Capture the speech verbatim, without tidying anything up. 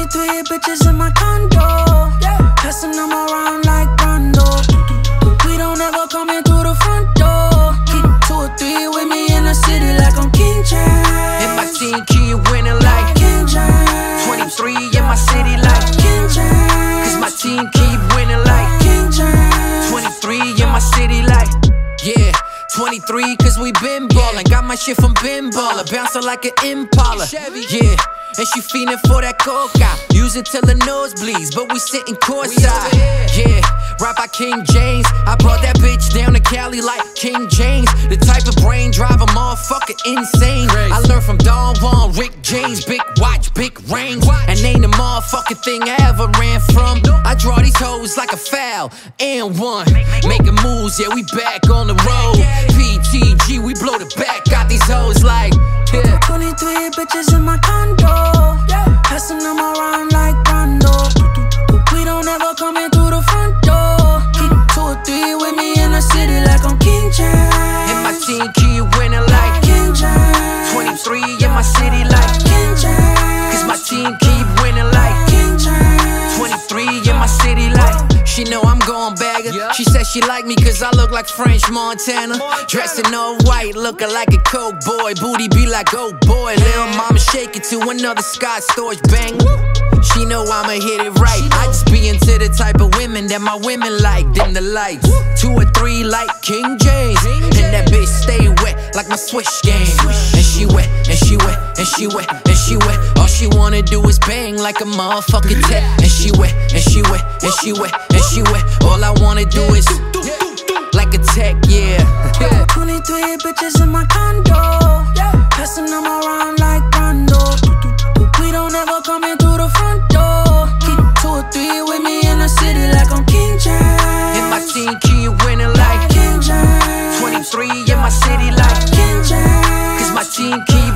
twenty-three bitches in my condo, yeah. Passing them around like Rondo. We don't ever come in through the front door. Keep two or three with me in the city like I'm King James. And my team keep winning like King James. twenty-three in my city like King James. Cause my team keep winning like King James. twenty-three in my city like, yeah. twenty-three cause we been ballin'. Got my shit from Ben Baller, bouncing like an Impala. Yeah, and she fiendin' for that coca. Use it till the nose bleeds, but we sittin' courtside. Yeah, right by King James. I brought that bitch down to Cali like King James. The type of brain drive a motherfucker insane. I learned from Don Juan, Rick James. Big watch, big range, and ain't a motherfucking thing I ever ran from. I draw these hoes like a foul and one. Making moves, yeah, we back on the road. P T G, we blow the back. Got these hoes like, yeah. twenty-three bitches in my condo, yeah. Passing them around like Rondo. We don't ever come in through the front door. Keep two or three with me in the city like I'm King James. And my team keep winning like King James. twenty-three in my city like King James. Cause my team keep winning like King James. twenty-three in my city like. She know I'm going bagger. She said she like me cause I look like French Montana. Dressed in all white, looking like a coke boy. Booty be like, oh boy. Lil' mama shake it to another Scott Storch bang. She know I'ma hit it right. I just be into the type of women that my women like. Dim the lights, two or three like King James. And that bitch stay wet like my Swish game. And she wet, and she wet, and she wet, and she wet. All she wanna do is bang like a motherfucking tech. And she wet, and she wet, and she wet, and she wet. All I wanna do is like a tech, yeah. twenty-three bitches in my condo, yeah. Passing them around like Rondo. We don't ever come in through the front door. Keep two or three with me in the city like I'm King James. And my team keep winning like King James. twenty-three in my city like King James. Cause my team keep